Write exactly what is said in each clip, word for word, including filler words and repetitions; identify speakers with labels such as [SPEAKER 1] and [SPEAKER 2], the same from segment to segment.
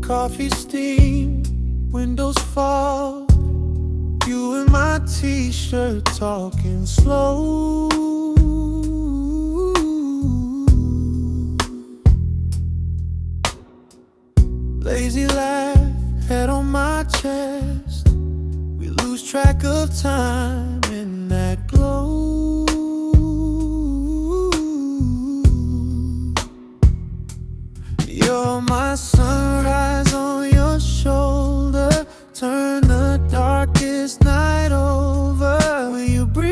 [SPEAKER 1] Coffee steam, windows fall, you in my t-shirt talking slow. Lazy laugh, head on my chest, we lose track of time in that glow. You're my sunrise on your shoulder, turn the darkest night over. When you breathe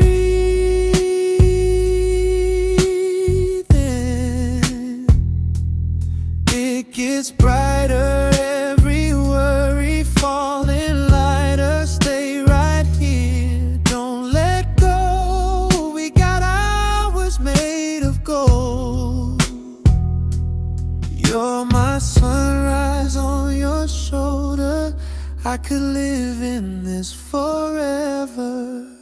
[SPEAKER 1] in, it gets brighter, every worry falling lighter. Stay right here, don't let go, we got hours made of gold. You're my sunrise on your shoulder, I could live in this forever.